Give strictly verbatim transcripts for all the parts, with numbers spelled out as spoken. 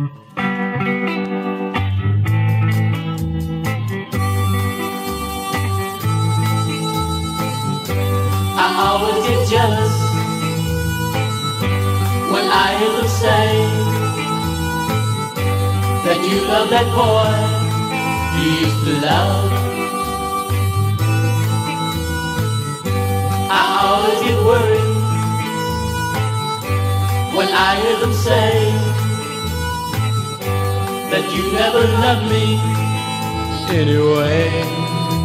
I always get jealous when I hear them say that you love that boy you used to love. I always get worried when I hear them say that you never loved me anyway.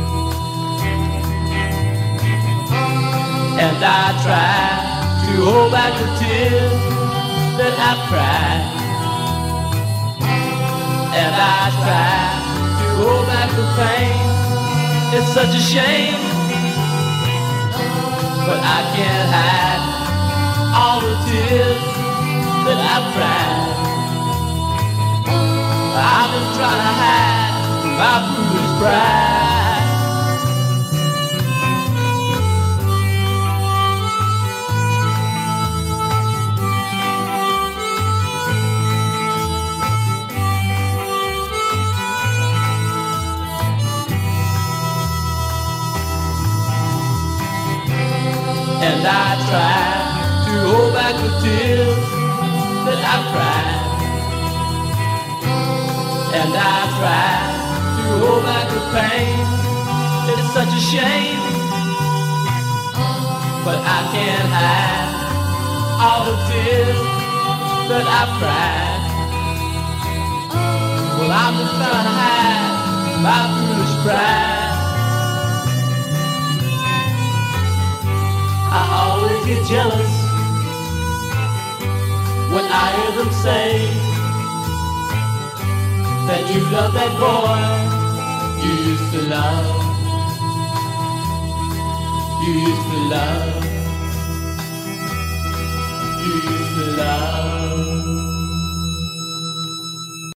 And I try to hold back the tears that I've cried. And I try to hold back the pain. It's such a shame, but I can't hide all the tears that I've cried. I've been trying to hide my foolish pride. And I try to hold back the tears that I've cried. And I try to hold back the pain. It's such a shame, but I can't hide all the tears that I've cried. Well, I'm just trying to hide my foolish pride. I always get jealous when I hear them say that you love that boy you used to love. You used to love. You used to love.